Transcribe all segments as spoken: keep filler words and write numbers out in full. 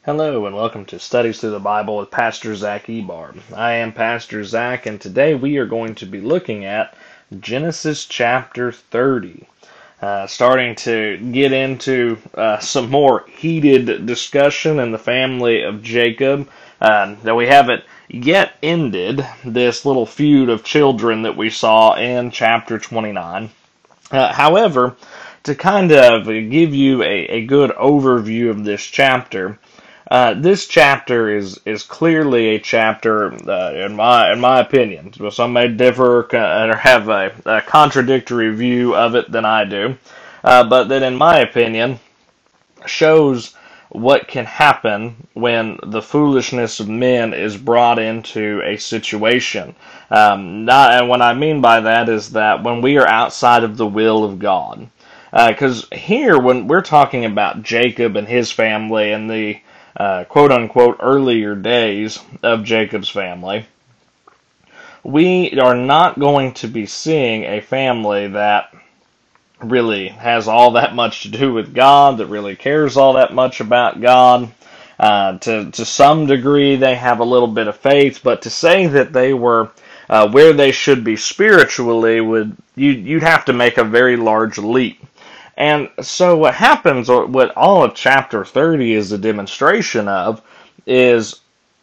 Hello and welcome to Studies Through the Bible with Pastor Zach Ebar. I am Pastor Zach, and today we are going to be looking at Genesis chapter thirty, uh, starting to get into uh, some more heated discussion in the family of Jacob. Uh, that we haven't yet ended this little feud of children that we saw in chapter twenty-nine. Uh, however, to kind of give you a, a good overview of this chapter, Uh, this chapter is is clearly a chapter, uh, in my in my opinion. Some may differ uh, or have a, a contradictory view of it than I do, uh, but that, in my opinion, shows what can happen when the foolishness of men is brought into a situation. Um, not, and what I mean by that is that when we are outside of the will of God, because uh, here when we're talking about Jacob and his family and the Uh, quote-unquote earlier days of Jacob's family, we are not going to be seeing a family that really has all that much to do with God, that really cares all that much about God. Uh, to, to some degree, they have a little bit of faith, but to say that they were uh, where they should be spiritually, would you, you'd have to make a very large leap. And so what happens, or what all of chapter thirty is a demonstration of, is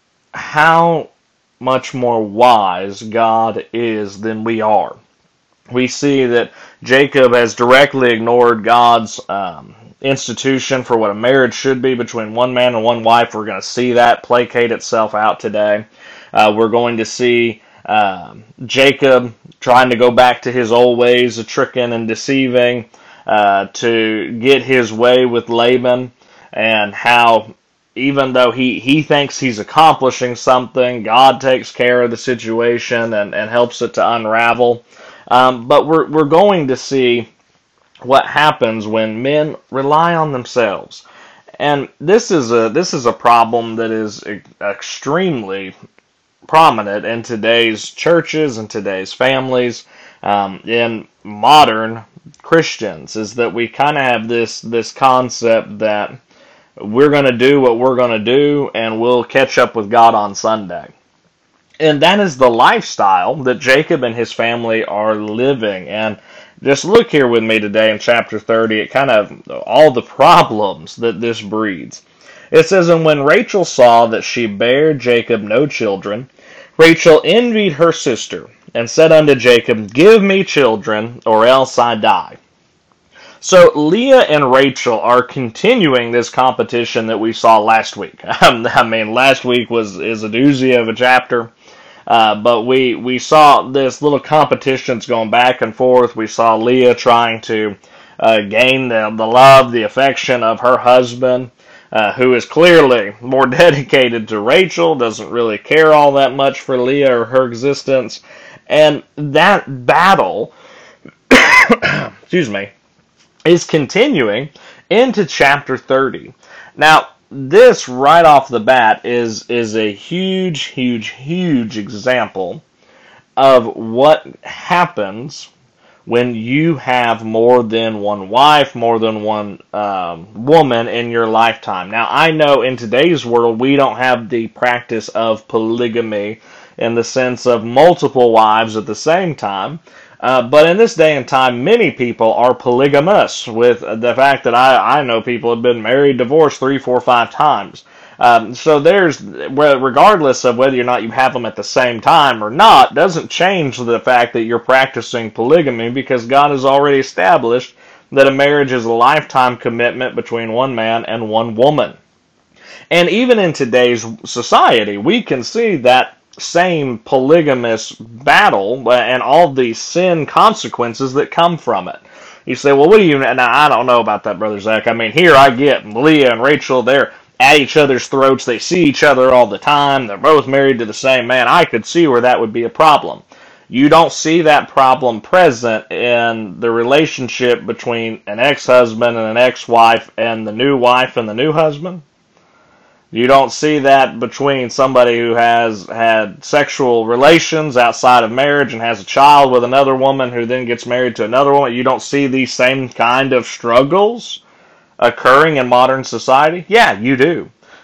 how much more wise God is than we are. We see that Jacob has directly ignored God's um, institution for what a marriage should be between one man and one wife. We're going to see that placate itself out today. Uh, we're going to see um, Jacob trying to go back to his old ways of tricking and deceiving, Uh, to get his way with Laban, and how even though he, he thinks he's accomplishing something, God takes care of the situation and, and helps it to unravel. Um, but we're we're going to see what happens when men rely on themselves. And this is a this is a problem that is extremely prominent in today's churches and today's families, um, in modern Christians, is that we kind of have this this concept that we're going to do what we're going to do and we'll catch up with God on Sunday. And that is the lifestyle that Jacob and his family are living. And just look here with me today in chapter thirty at kind of all the problems that this breeds. It says, "And when Rachel saw that she bare Jacob no children, Rachel envied her sister, and said unto Jacob, Give me children, or else I die." So Leah and Rachel are continuing this competition that we saw last week. I mean, last week was is a doozy of a chapter, uh, but we we saw this little competitions going back and forth. We saw Leah trying to uh, gain the, the love, the affection of her husband, Uh, who is clearly more dedicated to Rachel, doesn't really care all that much for Leah or her existence. And that battle, excuse me, is continuing into chapter thirty. Now, this right off the bat is, is a huge, huge, huge example of what happens when you have more than one wife, more than one um, woman in your lifetime. Now, I know in today's world we don't have the practice of polygamy in the sense of multiple wives at the same time, uh, but in this day and time, many people are polygamous, with the fact that I, I know people have been married, divorced three, four, five times. Um, so there's, regardless of whether or not you have them at the same time or not, doesn't change the fact that you're practicing polygamy, because God has already established that a marriage is a lifetime commitment between one man and one woman. And even in today's society, we can see that same polygamous battle and all the sin consequences that come from it. You say, well, what do you, now I don't know about that, Brother Zach. I mean, here I get Leah and Rachel, they're at each other's throats, they see each other all the time, they're both married to the same man. I could see where that would be a problem. You don't see that problem present in the relationship between an ex-husband and an ex-wife and the new wife and the new husband. You don't see that between somebody who has had sexual relations outside of marriage and has a child with another woman who then gets married to another woman. You don't see these same kind of struggles occurring in modern society. Yeah, you do.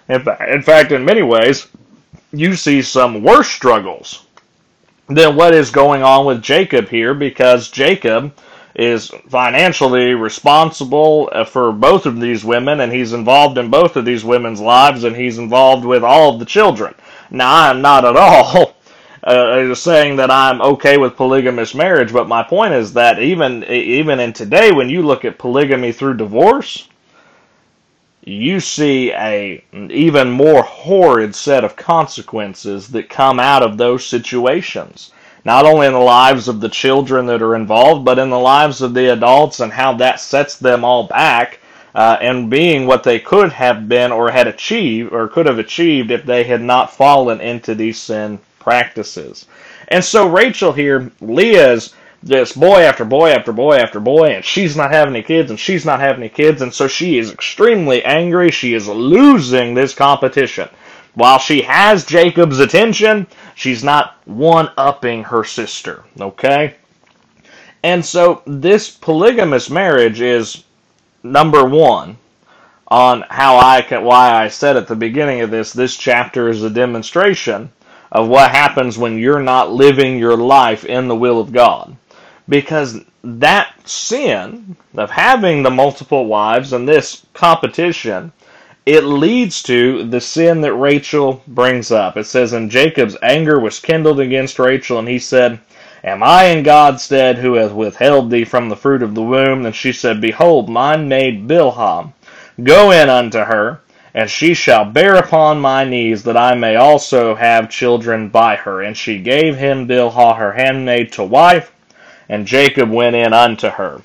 In fact, in fact, in many ways, you see some worse struggles than what is going on with Jacob here, because Jacob is financially responsible for both of these women, and he's involved in both of these women's lives, and he's involved with all of the children. Now, I'm not at all uh, saying that I'm okay with polygamous marriage, but my point is that even even in today, when you look at polygamy through divorce, you see a even more horrid set of consequences that come out of those situations. Not only in the lives of the children that are involved, but in the lives of the adults, and how that sets them all back uh, and being what they could have been or had achieved or could have achieved if they had not fallen into these sin practices. And so Rachel here, Leah's this boy after boy after boy after boy, and she's not having any kids, and she's not having any kids, and so she is extremely angry. She is losing this competition. While she has Jacob's attention, she's not one-upping her sister, okay? And so this polygamous marriage is number one on how I can, why I said at the beginning of this, this chapter is a demonstration of what happens when you're not living your life in the will of God. Because that sin of having the multiple wives and this competition, it leads to the sin that Rachel brings up. It says, and Jacob's anger was kindled against Rachel, and he said, am I in God's stead, who hath withheld thee from the fruit of the womb? And she said, behold, mine maid Bilhah, go in unto her, and she shall bear upon my knees, that I may also have children by her. And she gave him Bilhah her handmaid to wife, and Jacob went in unto her.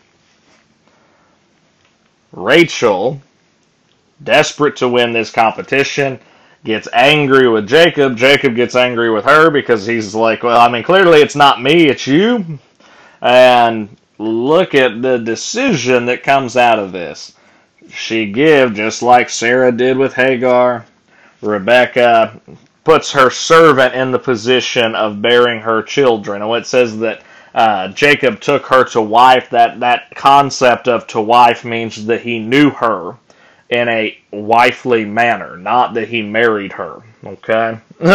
Rachel, desperate to win this competition, gets angry with Jacob. Jacob gets angry with her because he's like, well, I mean, clearly it's not me, it's you. And look at the decision that comes out of this. She gives, just like Sarah did with Hagar, Rebecca puts her servant in the position of bearing her children. And it says that uh, Jacob took her to wife. That, that concept of to wife means that he knew her in a wifely manner, not that he married her, okay?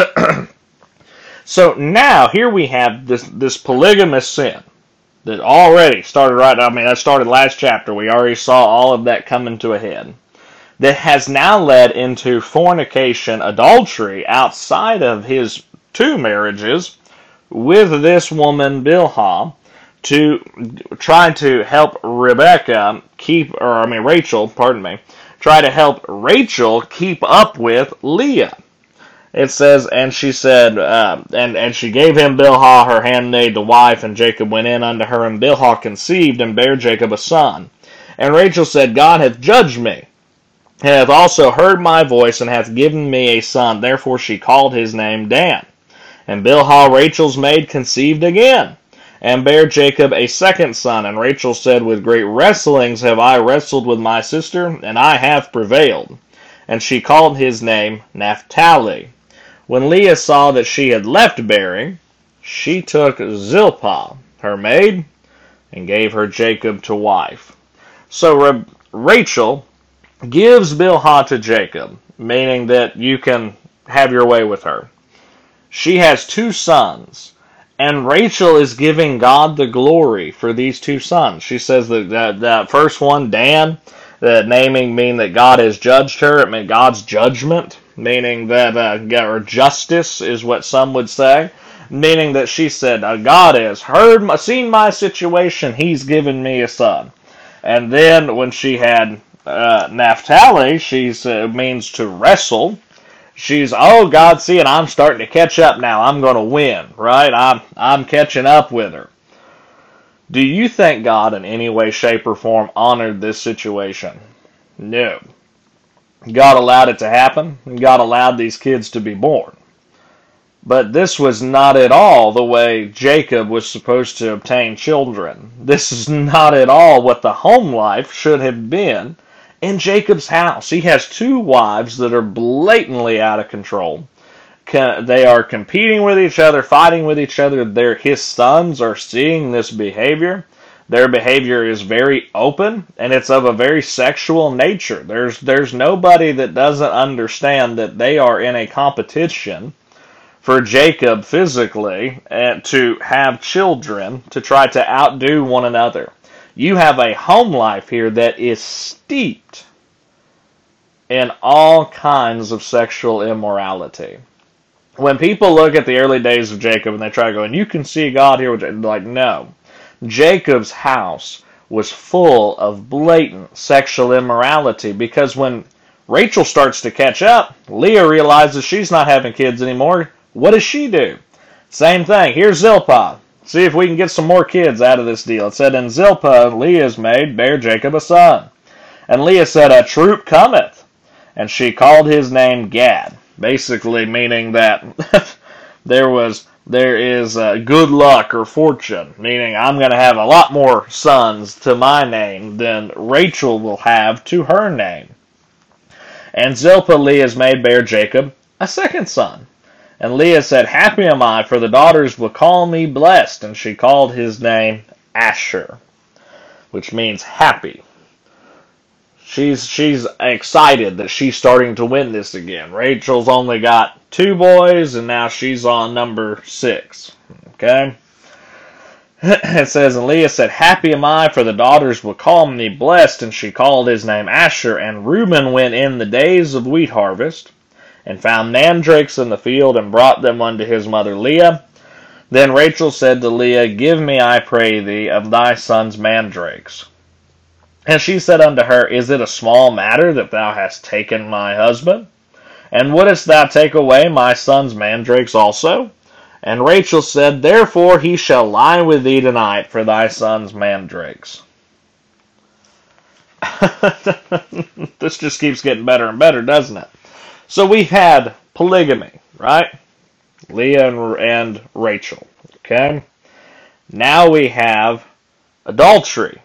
So now, here we have this, this polygamous sin that already started right, I mean, that started last chapter. We already saw all of that coming to a head. That has now led into fornication, adultery, outside of his two marriages with this woman, Bilhah, to try to help Rebecca keep, or I mean, Rachel, pardon me, try to help Rachel keep up with Leah. It says, and she said, uh, and, and she gave him Bilhah her handmaid to wife, and Jacob went in unto her, and Bilhah conceived, and bare Jacob a son. And Rachel said, God hath judged me, and hath also heard my voice, and hath given me a son. Therefore she called his name Dan. And Bilhah Rachel's maid conceived again, and bare Jacob a second son. And Rachel said, with great wrestlings have I wrestled with my sister, and I have prevailed. And she called his name Naphtali. When Leah saw that she had left bearing, she took Zilpah, her maid, and gave her Jacob to wife. So Rachel gives Bilhah to Jacob, meaning that you can have your way with her. She has two sons, and Rachel is giving God the glory for these two sons. She says that that, that first one, Dan, that naming mean that God has judged her. It meant God's judgment, meaning that, uh, or justice is what some would say, meaning that she said, uh, God has heard, my, seen my situation, he's given me a son. And then when she had uh, Naphtali, she uh, means to wrestle. She's, oh, God, see, and I'm starting to catch up now. I'm going to win, right? I'm, I'm catching up with her. Do you think God in any way, shape, or form honored this situation? No. God allowed it to happen, and God allowed these kids to be born. But this was not at all the way Jacob was supposed to obtain children. This is not at all what the home life should have been in Jacob's house. He has two wives that are blatantly out of control. They are competing with each other, fighting with each other. Their, his sons are seeing this behavior. Their behavior is very open, and it's of a very sexual nature. There's there's nobody that doesn't understand that they are in a competition for Jacob physically and to have children to try to outdo one another. You have a home life here that is steeped in all kinds of sexual immorality. When people look at the early days of Jacob and they try to go, and you can see God here, like, no. Jacob's house was full of blatant sexual immorality, because when Rachel starts to catch up, Leah realizes she's not having kids anymore. What does she do? Same thing. Here's Zilpah. See if we can get some more kids out of this deal. It said, and Zilpah, Leah's maid, bare Jacob a son. And Leah said, a troop cometh. And she called his name Gad, basically meaning that there was there is uh, good luck or fortune, meaning I'm going to have a lot more sons to my name than Rachel will have to her name. And Zilpah, Leah's maid, bare Jacob a second son. And Leah said, happy am I, for the daughters will call me blessed. And she called his name Asher, which means happy. She's she's excited that she's starting to win this again. Rachel's only got two boys, and now she's on number six. Okay? It says, and Leah said, happy am I, for the daughters will call me blessed. And she called his name Asher. And Reuben went in the days of wheat harvest, and found mandrakes in the field, and brought them unto his mother Leah. Then Rachel said to Leah, give me, I pray thee, of thy son's mandrakes. And she said unto her, is it a small matter that thou hast taken my husband? And wouldest thou take away my son's mandrakes also? And Rachel said, therefore he shall lie with thee tonight for thy son's mandrakes. This just keeps getting better and better, doesn't it? So we've had polygamy, right? Leah and, and Rachel, okay? Now we have adultery.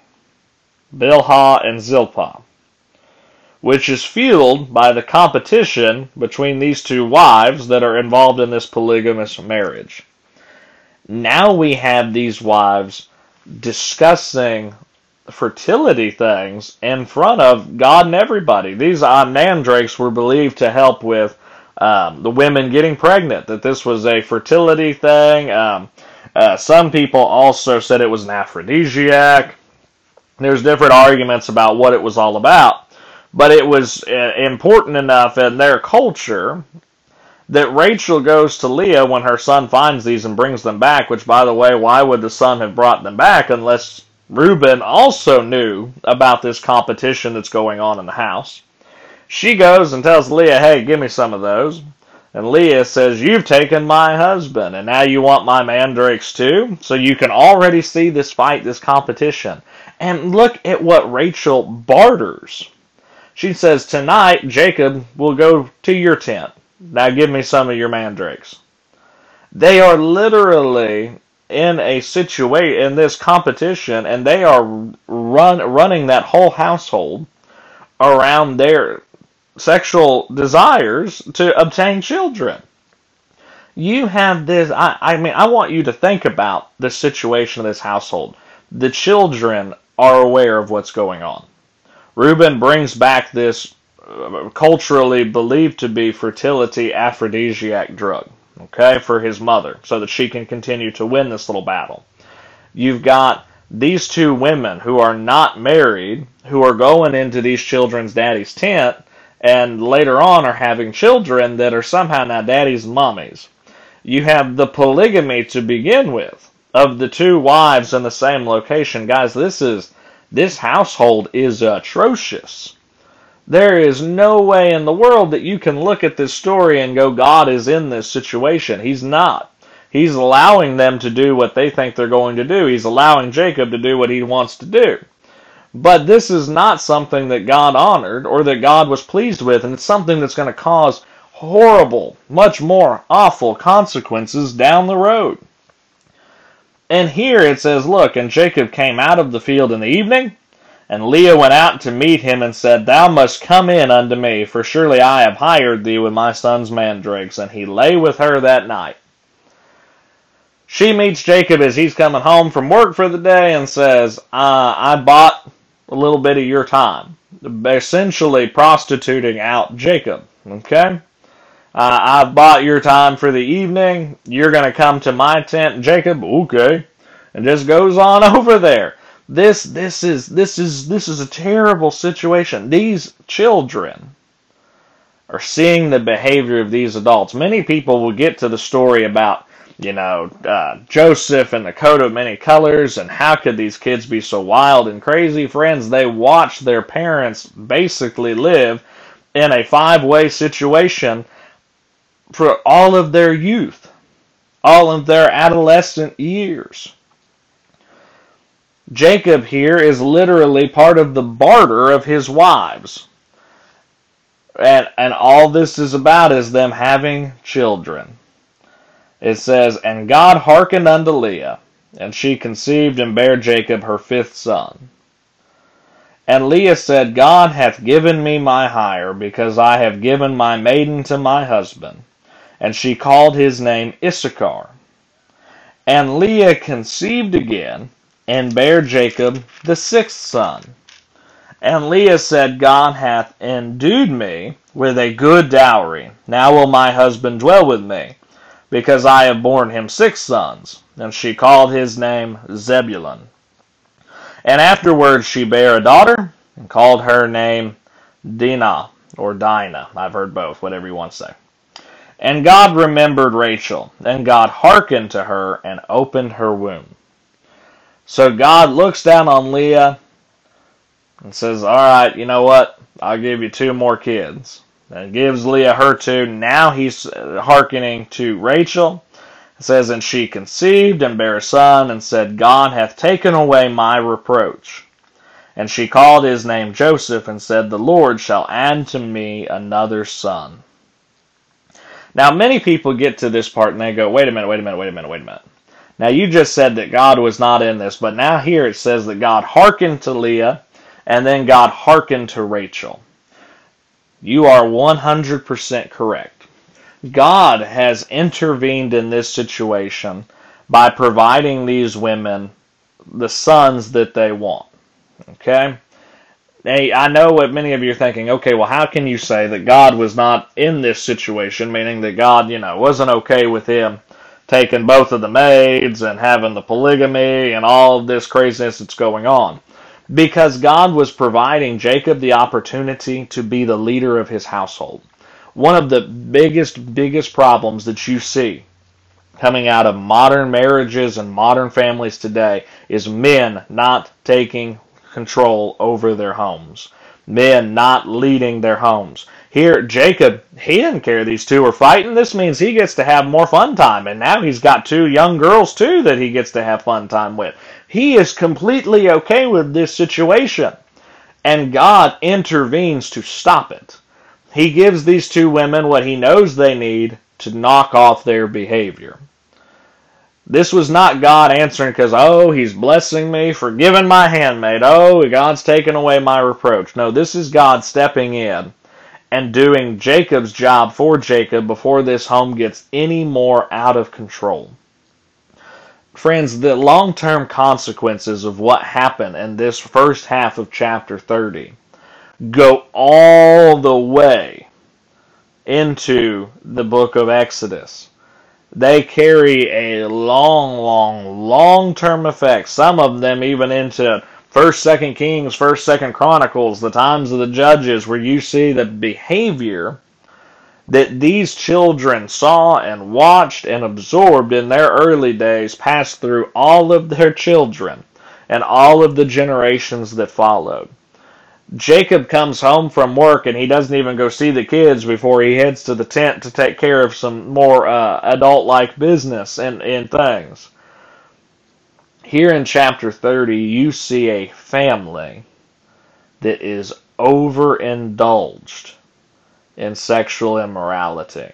Bilhah and Zilpah, which is fueled by the competition between these two wives that are involved in this polygamous marriage. Now we have these wives discussing fertility things in front of God and everybody. These uh, mandrakes were believed to help with um, the women getting pregnant, that this was a fertility thing. Um, uh, some people also said it was an aphrodisiac. There's different arguments about what it was all about, but it was uh, important enough in their culture that Rachel goes to Leah when her son finds these and brings them back, which, by the way, why would the son have brought them back unless Reuben also knew about this competition that's going on in the house? She goes and tells Leah, hey, give me some of those. And Leah says, you've taken my husband, and now you want my mandrakes too? So you can already see this fight, this competition. And look at what Rachel barters. She says, tonight, Jacob will go to your tent. Now give me some of your mandrakes. They are literally in a situation, in this competition, and they are run, running that whole household around their sexual desires to obtain children. You have this, I, I mean, I want you to think about the situation of this household. The children are aware of what's going on. Reuben brings back this uh, culturally believed to be fertility aphrodisiac drug, okay, for his mother, so that she can continue to win this little battle. You've got these two women who are not married, who are going into these children's daddy's tent, and later on are having children that are somehow now daddy's and mommy's. You have the polygamy to begin with, of the two wives in the same location. Guys, this is this household is atrocious. There is no way in the world that you can look at this story and go, God is in this situation. He's not. He's allowing them to do what they think they're going to do. He's allowing Jacob to do what he wants to do. But this is not something that God honored or that God was pleased with, and it's something that's going to cause horrible, much more awful consequences down the road. And here it says, look, and Jacob came out of the field in the evening, and Leah went out to meet him and said, thou must come in unto me, for surely I have hired thee with my son's mandrakes. And he lay with her that night. She meets Jacob as he's coming home from work for the day and says, uh, I bought a little bit of your time. Essentially prostituting out Jacob. Okay? Uh, I've bought your time for the evening. You're going to come to my tent, Jacob. Okay. And just goes on over there. This, this is, this is, this is a terrible situation. These children are seeing the behavior of these adults. Many people will get to the story about, you know, uh, Joseph and the coat of many colors, and how could these kids be so wild and crazy? Friends, they watched their parents basically live in a five-way situation for all of their youth, all of their adolescent years. Jacob here is literally part of the barter of his wives. And, and all this is about is them having children. It says, And God hearkened unto Leah, and she conceived and bare Jacob her fifth son. And Leah said, God hath given me my hire, because I have given my maiden to my husband. And she called his name Issachar. And Leah conceived again, and bare Jacob the sixth son. And Leah said, God hath endued me with a good dowry. Now will my husband dwell with me, because I have borne him six sons. And she called his name Zebulun. And afterwards she bare a daughter, and called her name Dinah, or Dinah. I've heard both, whatever you want to say. And God remembered Rachel, and God hearkened to her, and opened her womb. So God looks down on Leah, and says, all right, you know what? I'll give you two more kids. And gives Leah her two. Now he's hearkening to Rachel. It says, And she conceived and bare a son, and said, God hath taken away my reproach. And she called his name Joseph, and said, The Lord shall add to me another son. Now many people get to this part and they go, wait a minute, wait a minute, wait a minute, wait a minute. Now you just said that God was not in this, but now here it says that God hearkened to Leah, and then God hearkened to Rachel. You are one hundred percent correct. God has intervened in this situation by providing these women the sons that they want. Okay? Hey, I know what many of you are thinking, okay, well, how can you say that God was not in this situation, meaning that God, you know, wasn't okay with him taking both of the maids and having the polygamy and all of this craziness that's going on? Because God was providing Jacob the opportunity to be the leader of his household. One of the biggest, biggest problems that you see coming out of modern marriages and modern families today is men not taking control over their homes. Men not leading their homes. Here, Jacob, he didn't care these two were fighting. This means he gets to have more fun time. And now he's got two young girls, too, that he gets to have fun time with. He is completely okay with this situation. And God intervenes to stop it. He gives these two women what he knows they need to knock off their behavior. This was not God answering because, oh, he's blessing me, forgiving my handmaid. Oh, God's taken away my reproach. No, this is God stepping in and doing Jacob's job for Jacob before this home gets any more out of control. Friends, the long-term consequences of what happened in this first half of chapter thirty go all the way into the book of Exodus. They carry a long, long, long-term effect. Some of them even into First, Second Kings, First, Second Chronicles, the times of the judges, where you see the behavior that these children saw and watched and absorbed in their early days pass through all of their children and all of the generations that followed. Jacob comes home from work and he doesn't even go see the kids before he heads to the tent to take care of some more uh, adult-like business and, and things. Here in chapter thirty, you see a family that is overindulged in sexual immorality.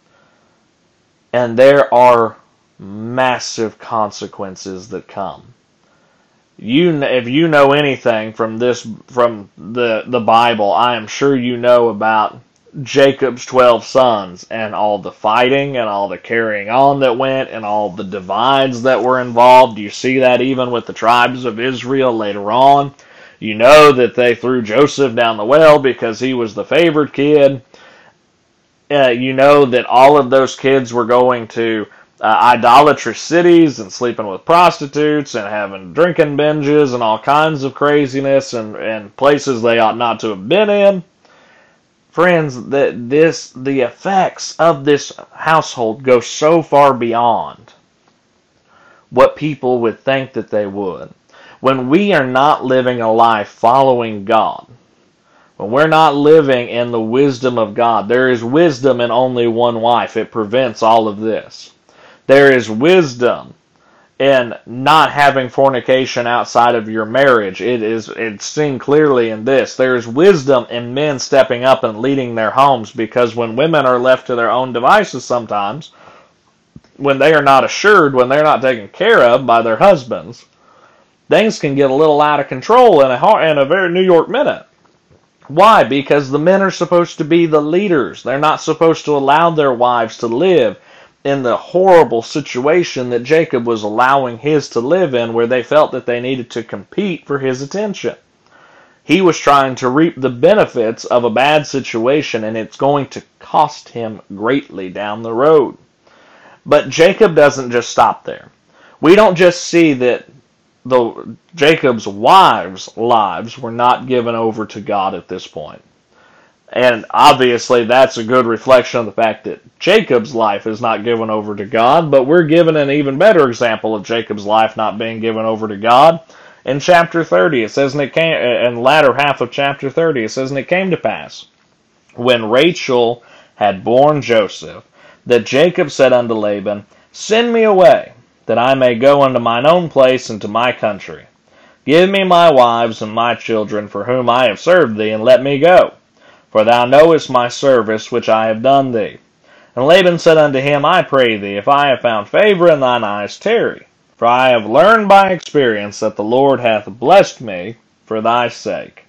And there are massive consequences that come. You, if you know anything from this, from the, the Bible, I am sure you know about Jacob's twelve sons and all the fighting and all the carrying on that went and all the divides that were involved. You see that even with the tribes of Israel later on. You know that they threw Joseph down the well because he was the favored kid. Uh, you know that all of those kids were going to uh, idolatrous cities and sleeping with prostitutes and having drinking binges and all kinds of craziness and, and places they ought not to have been in. Friends, that this the effects of this household go so far beyond what people would think that they would. When we are not living a life following God, when we're not living in the wisdom of God, there is wisdom in only one wife. It prevents all of this. There is wisdom in not having fornication outside of your marriage. It is it's seen clearly in this. There is wisdom in men stepping up and leading their homes, because when women are left to their own devices sometimes, when they are not assured, when they're not taken care of by their husbands, things can get a little out of control in a, in a very New York minute. Why? Because the men are supposed to be the leaders. They're not supposed to allow their wives to live in the horrible situation that Jacob was allowing his to live in, where they felt that they needed to compete for his attention. He was trying to reap the benefits of a bad situation, and it's going to cost him greatly down the road. But Jacob doesn't just stop there. We don't just see that the Jacob's wives' lives were not given over to God at this point. And obviously that's a good reflection of the fact that Jacob's life is not given over to God, but we're given an even better example of Jacob's life not being given over to God. In chapter thirty, it says, and it came, in the latter half of chapter thirty, it says, and it came to pass, when Rachel had borne Joseph, that Jacob said unto Laban, Send me away, that I may go unto mine own place and to my country. Give me my wives and my children, for whom I have served thee, and let me go. For thou knowest my service which I have done thee. And Laban said unto him, I pray thee, if I have found favor in thine eyes, tarry. For I have learned by experience that the Lord hath blessed me for thy sake.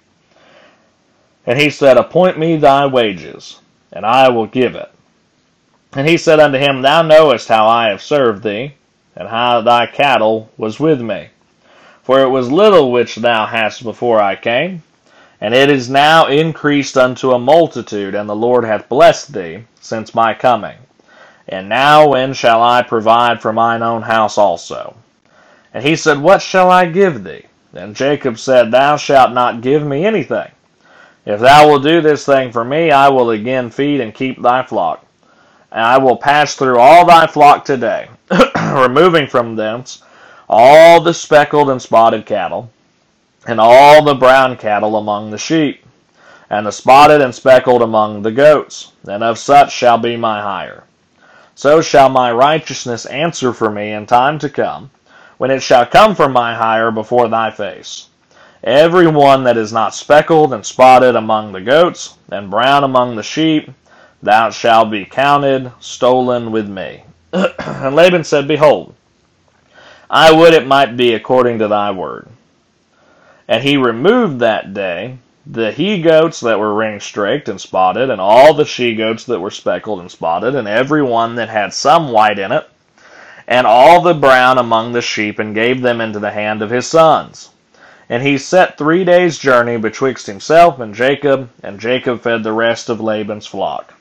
And he said, Appoint me thy wages, and I will give it. And he said unto him, Thou knowest how I have served thee, and how thy cattle was with me. For it was little which thou hadst before I came, and it is now increased unto a multitude, and the Lord hath blessed thee since my coming. And now when shall I provide for mine own house also? And he said, What shall I give thee? And Jacob said, Thou shalt not give me anything. If thou wilt do this thing for me, I will again feed and keep thy flock. And I will pass through all thy flock today, removing from thence all the speckled and spotted cattle, and all the brown cattle among the sheep, and the spotted and speckled among the goats, and of such shall be my hire. So shall my righteousness answer for me in time to come, when it shall come for my hire before thy face. Every one that is not speckled and spotted among the goats, and brown among the sheep, thou shalt be counted stolen with me. And Laban said, Behold, I would it might be according to thy word. And he removed that day the he-goats that were ring-straked and spotted, and all the she-goats that were speckled and spotted, and every one that had some white in it, and all the brown among the sheep, and gave them into the hand of his sons. And he set three days' journey betwixt himself and Jacob, and Jacob fed the rest of Laban's flock.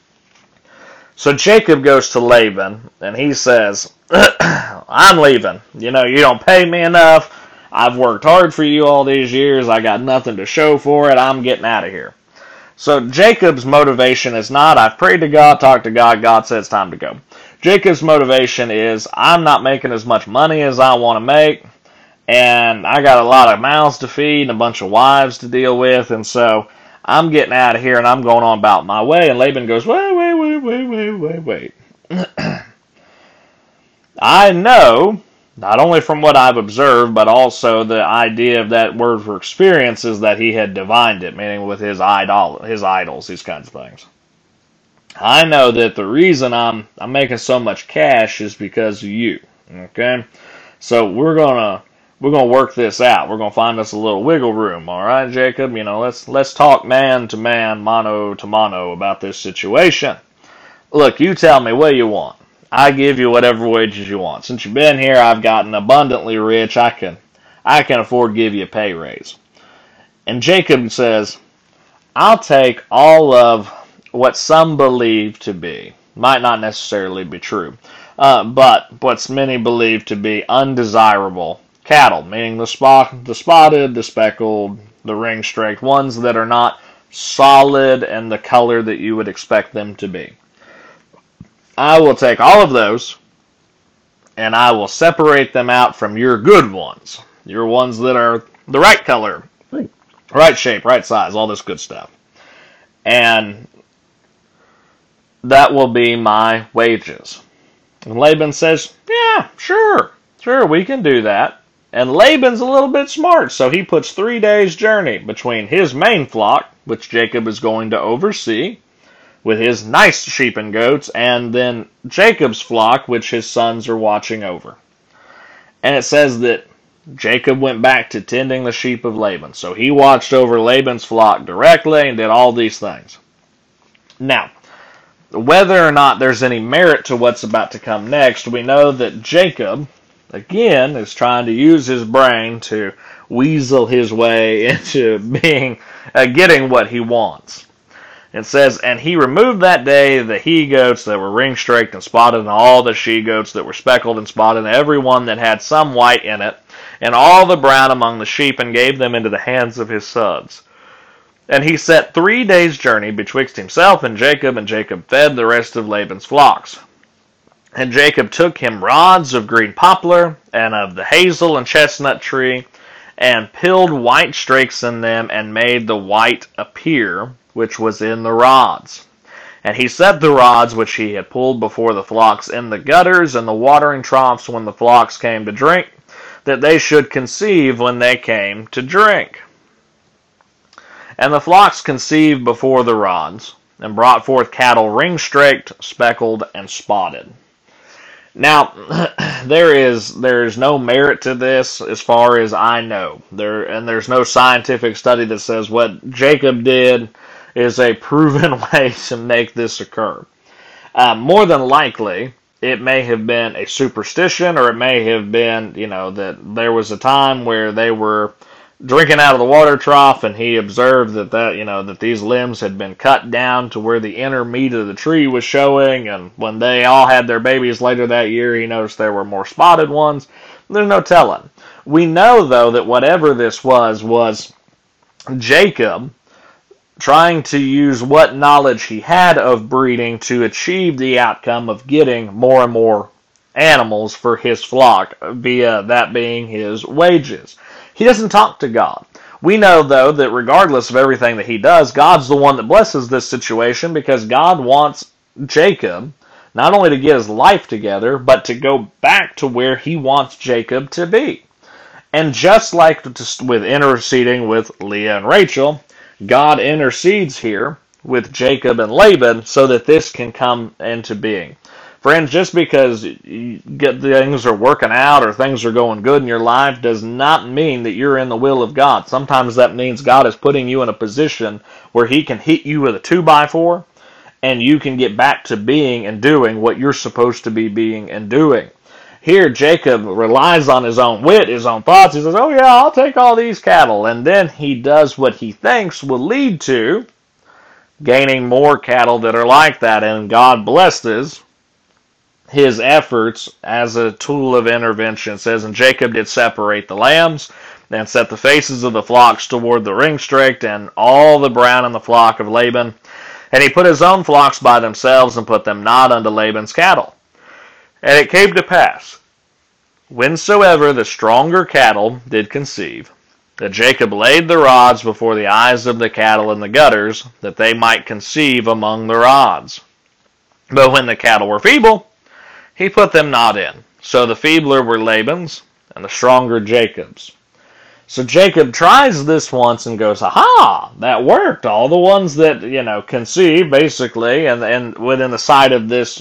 So Jacob goes to Laban, and he says, I'm leaving. You know, you don't pay me enough. I've worked hard for you all these years. I got nothing to show for it. I'm getting out of here. So Jacob's motivation is not, I've prayed to God, talked to God, God said it's time to go. Jacob's motivation is, I'm not making as much money as I want to make, and I got a lot of mouths to feed and a bunch of wives to deal with, and so I'm getting out of here and I'm going on about my way. And Laban goes, wait, wait, wait, wait, wait, wait, wait. I know, not only from what I've observed, but also the idea of that word for experience is that he had divined it, meaning with his idol, his idols, these kinds of things. I know that the reason I'm I'm making so much cash is because of you. Okay? So we're gonna we're gonna work this out. We're gonna find us a little wiggle room, all right, Jacob? You know, let's let's talk man to man, mano to mano about this situation. Look, you tell me what you want. I give you whatever wages you want. Since you've been here, I've gotten abundantly rich. I can I can afford to give you a pay raise. And Jacob says, I'll take all of what some believe to be, might not necessarily be true, uh, but what's many believe to be undesirable cattle, meaning the spot, the spotted, the speckled, the ring-straked, ones that are not solid and the color that you would expect them to be. I will take all of those, and I will separate them out from your good ones, your ones that are the right color, right shape, right size, all this good stuff. And that will be my wages. And Laban says, yeah, sure, sure, we can do that. And Laban's a little bit smart, so he puts three days' journey between his main flock, which Jacob is going to oversee, with his nice sheep and goats, and then Jacob's flock, which his sons are watching over. And it says that Jacob went back to tending the sheep of Laban. So he watched over Laban's flock directly and did all these things. Now, whether or not there's any merit to what's about to come next, we know that Jacob, again, is trying to use his brain to weasel his way into being, uh, getting what he wants. It says, and he removed that day the he-goats that were ring-straked and spotted, and all the she-goats that were speckled and spotted, and every one that had some white in it, and all the brown among the sheep, and gave them into the hands of his sons. And he set three days' journey betwixt himself and Jacob, and Jacob fed the rest of Laban's flocks. And Jacob took him rods of green poplar, and of the hazel and chestnut tree, and pilled white strakes in them, and made the white appear, which was in the rods. And he set the rods which he had pulled before the flocks in the gutters and the watering troughs when the flocks came to drink, that they should conceive when they came to drink. And the flocks conceived before the rods, and brought forth cattle ring-straked, speckled, and spotted. Now, there is there is no merit to this as far as I know. There and there's no scientific study that says what Jacob did is a proven way to make this occur. Uh, more than likely, it may have been a superstition, or it may have been, you know, that there was a time where they were drinking out of the water trough, and he observed that, that you know that these limbs had been cut down to where the inner meat of the tree was showing, and when they all had their babies later that year, he noticed there were more spotted ones. There's no telling. We know, though, that whatever this was, was Jacob trying to use what knowledge he had of breeding to achieve the outcome of getting more and more animals for his flock, via that being his wages. He doesn't talk to God. We know, though, that regardless of everything that he does, God's the one that blesses this situation, because God wants Jacob not only to get his life together, but to go back to where he wants Jacob to be. And just like with interceding with Leah and Rachel, God intercedes here with Jacob and Laban so that this can come into being. Friends, just because you get things are working out or things are going good in your life does not mean that you're in the will of God. Sometimes that means God is putting you in a position where he can hit you with a two by four and you can get back to being and doing what you're supposed to be being and doing. Here, Jacob relies on his own wit, his own thoughts. He says, oh yeah, I'll take all these cattle. And then he does what he thinks will lead to gaining more cattle that are like that. And God blesses his efforts as a tool of intervention. It says, and Jacob did separate the lambs, and set the faces of the flocks toward the ring-straked, and all the brown in the flock of Laban. And he put his own flocks by themselves, and put them not unto Laban's cattle. And it came to pass, whensoever the stronger cattle did conceive, that Jacob laid the rods before the eyes of the cattle in the gutters, that they might conceive among the rods. But when the cattle were feeble, he put them not in. So the feebler were Laban's, and the stronger Jacob's. So Jacob tries this once and goes, aha, that worked. All the ones that, you know, conceive, basically, and, and within the sight of this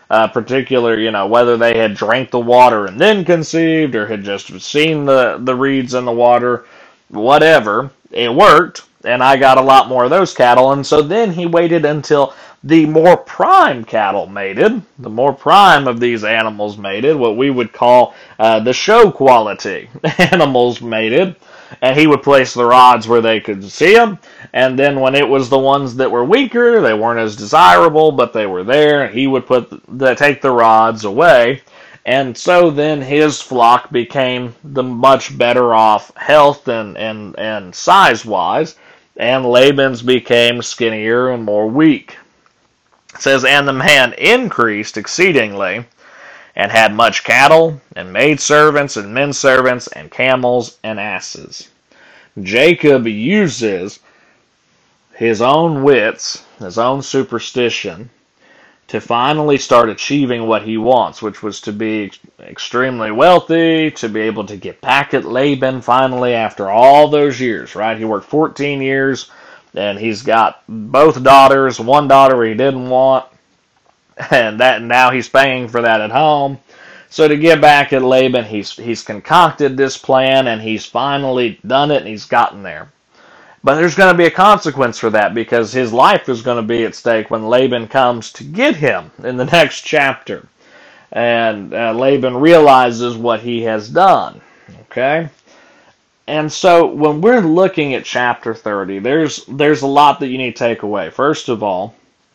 uh, particular, you know, whether they had drank the water and then conceived or had just seen the, the reeds in the water, whatever. It worked, and I got a lot more of those cattle. And so then he waited until the more prime cattle mated, the more prime of these animals mated, what we would call uh, the show quality animals mated, and he would place the rods where they could see them, and then when it was the ones that were weaker, they weren't as desirable, but they were there, he would put the, take the rods away, and so then his flock became the much better off health and, and, and size-wise, and Laban's became skinnier and more weak. It says, and the man increased exceedingly, and had much cattle, and maidservants, and menservants, and camels, and asses. Jacob uses his own wits, his own superstition, to finally start achieving what he wants, which was to be extremely wealthy, to be able to get back at Laban finally after all those years, right? He worked fourteen years, and he's got both daughters, one daughter he didn't want, and that now he's paying for that at home. So to get back at Laban, he's he's concocted this plan, and he's finally done it, and he's gotten there. But there's going to be a consequence for that, because his life is going to be at stake when Laban comes to get him in the next chapter. And uh, Laban realizes what he has done. Okay? And so when we're looking at chapter thirty, there's there's a lot that you need to take away. First of all,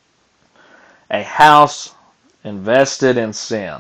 a house invested in sin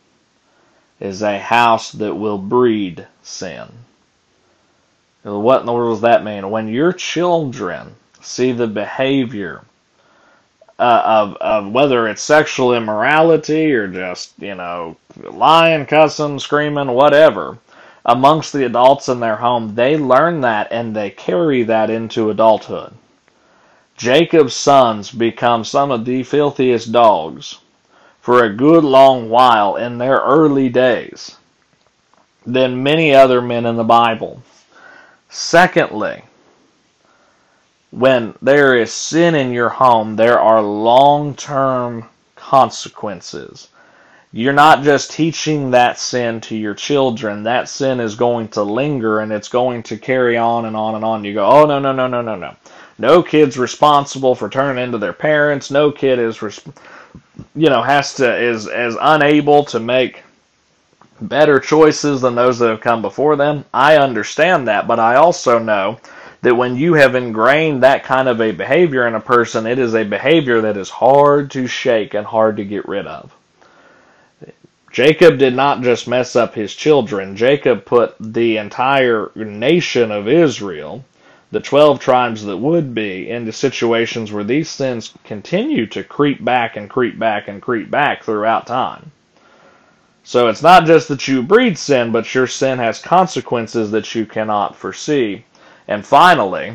is a house that will breed sin. What in the world does that mean? When your children see the behavior uh, of, of whether it's sexual immorality or just, you know, lying, cussing, screaming, whatever, amongst the adults in their home, they learn that and they carry that into adulthood. Jacob's sons become some of the filthiest dogs for a good long while in their early days than many other men in the Bible. Secondly, when there is sin in your home, there are long-term consequences. You're not just teaching that sin to your children. That sin is going to linger, and it's going to carry on and on and on. You go, oh, no, no, no, no, no, no. No kid's responsible for turning into their parents. No kid is, you know, has to, is, is unable to make better choices than those that have come before them. I understand that, but I also know that when you have ingrained that kind of a behavior in a person, it is a behavior that is hard to shake and hard to get rid of. Jacob did not just mess up his children. Jacob put the entire nation of Israel, the twelve tribes that would be, into situations where these sins continue to creep back and creep back and creep back throughout time. So it's not just that you breed sin, but your sin has consequences that you cannot foresee. And finally,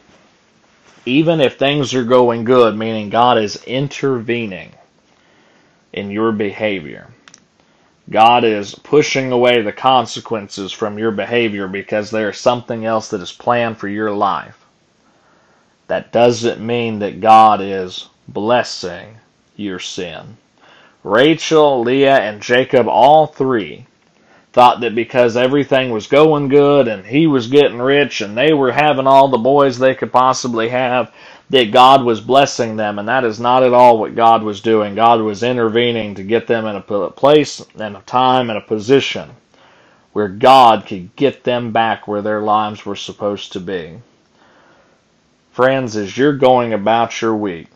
even if things are going good, meaning God is intervening in your behavior, God is pushing away the consequences from your behavior because there is something else that is planned for your life. That doesn't mean that God is blessing your sin. Rachel, Leah, and Jacob, all three, thought that because everything was going good and he was getting rich and they were having all the boys they could possibly have, that God was blessing them, and that is not at all what God was doing. God was intervening to get them in a place and a time and a position where God could get them back where their lives were supposed to be. Friends, as you're going about your week,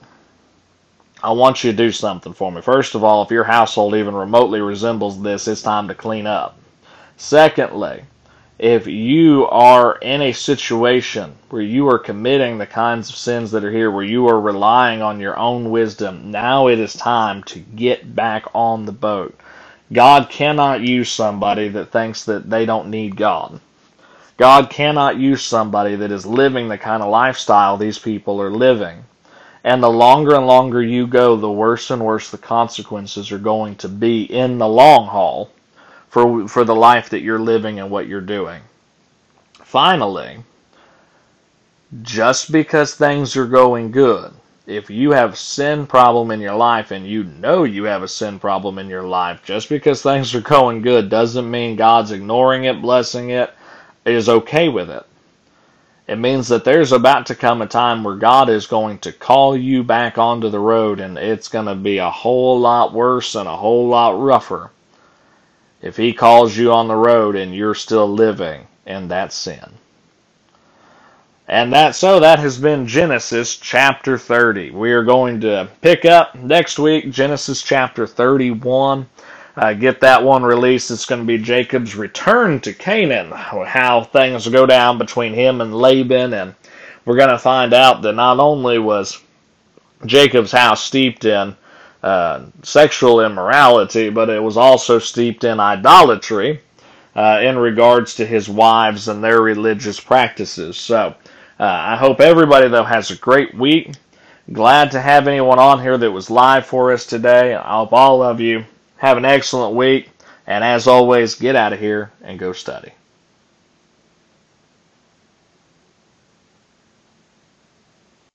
I want you to do something for me. First of all, if your household even remotely resembles this, it's time to clean up. Secondly, if you are in a situation where you are committing the kinds of sins that are here, where you are relying on your own wisdom, now it is time to get back on the boat. God cannot use somebody that thinks that they don't need God. God cannot use somebody that is living the kind of lifestyle these people are living. And the longer and longer you go, the worse and worse the consequences are going to be in the long haul for for the life that you're living and what you're doing. Finally, just because things are going good, if you have sin problem in your life and you know you have a sin problem in your life, just because things are going good doesn't mean God's ignoring it, blessing it, is okay with it. It means that there's about to come a time where God is going to call you back onto the road, and it's going to be a whole lot worse and a whole lot rougher if He calls you on the road and you're still living in that sin. And that so that has been Genesis chapter thirty. We are going to pick up next week Genesis chapter thirty-one. Uh, get that one released. It's going to be Jacob's return to Canaan, how things go down between him and Laban, and we're going to find out that not only was Jacob's house steeped in uh, sexual immorality, but it was also steeped in idolatry uh, in regards to his wives and their religious practices. So uh, I hope everybody, though, has a great week. Glad to have anyone on here that was live for us today. I hope all of you have an excellent week, and as always, get out of here and go study.